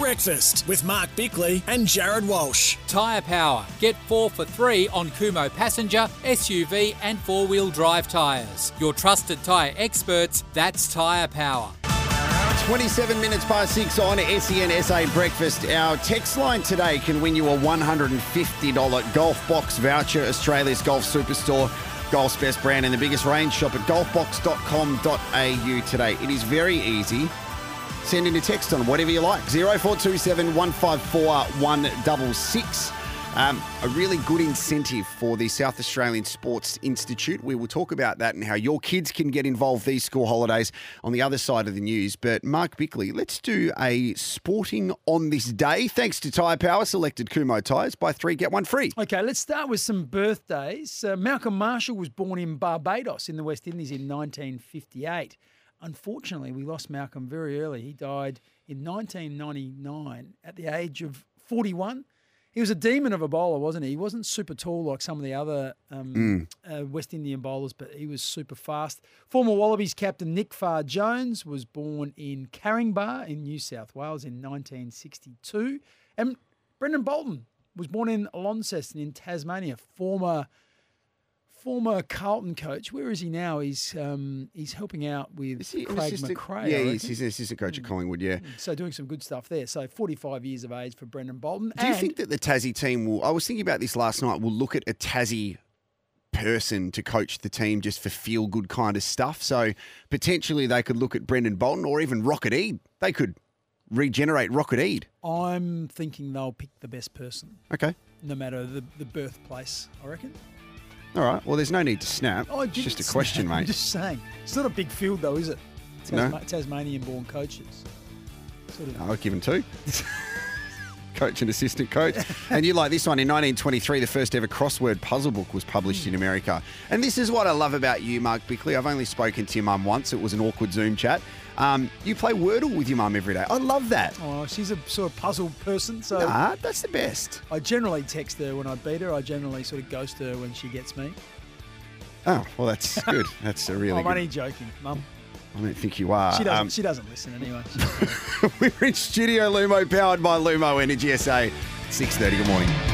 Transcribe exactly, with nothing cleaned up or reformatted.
Breakfast with Mark Bickley and Jared Walsh. Tyre Power. Get four for three on Kumho passenger, S U V and four-wheel drive tyres. Your trusted tyre experts, that's Tyre Power. twenty-seven minutes past six on S E N S A Breakfast. Our text line today can win you a one hundred fifty dollars Golf Box voucher, Australia's Golf Superstore, Golf's best brand and the biggest range. Shop at golf box dot com dot a u today. It is very easy. Send in a text on whatever you like. zero four two seven, one five four, one six six. Um, a really good incentive for the South Australian Sports Institute. We will talk about that and how your kids can get involved these school holidays on the other side of the news. But Mark Bickley, let's do a sporting on this day. Thanks to Tyre Power, selected Kumho tyres. Buy three, get one free. Okay, let's start with some birthdays. Uh, Malcolm Marshall was born in Barbados in the West Indies in nineteen fifty-eight. Unfortunately, we lost Malcolm very early. He died in nineteen ninety-nine at the age of forty-one. He was a demon of a bowler, wasn't he? He wasn't super tall like some of the other um, mm. uh, West Indian bowlers, but he was super fast. Former Wallabies captain Nick Farr-Jones was born in Caringbah in New South Wales in nineteen sixty-two. And Brendan Bolton was born in Launceston in Tasmania, former former Carlton coach. Where is he now? He's um, he's helping out with Craig McRae. Yeah, he's, he's an assistant coach at Collingwood, yeah. So doing some good stuff there. So forty-five years of age for Brendan Bolton. Do you think that the Tassie team will, I was thinking about this last night, will look at a Tassie person to coach the team just for feel-good kind of stuff? So potentially they could look at Brendan Bolton or even Rocket Eade. They could regenerate Rocket Eade. I'm thinking they'll pick the best person. Okay. No matter the, the birthplace, I reckon. All right. Well, there's no need to snap. Oh, it's just a snap. question, mate. I'm just saying. It's not a big field, though, is it? Tasma- no? Tasmanian-born coaches. Sort of. I'll give them two. Coach and assistant coach. And you like this one. In nineteen twenty-three, the first ever crossword puzzle book was published in America. And this is what I love about you, Mark Bickley. I've only spoken to your mum once. It was an awkward Zoom chat. Um, you play Wordle with your mum every day. I love that. Oh, she's a sort of puzzle person. So nah, that's the best. I generally text her when I beat her. I generally sort of ghost her when she gets me. Oh, well, that's good. That's a really I'm good... only joking, Mum. I don't think you are. She doesn't, um, she doesn't listen anyway. We're in studio Lumo, powered by Lumo Energy S A. six thirty, good morning.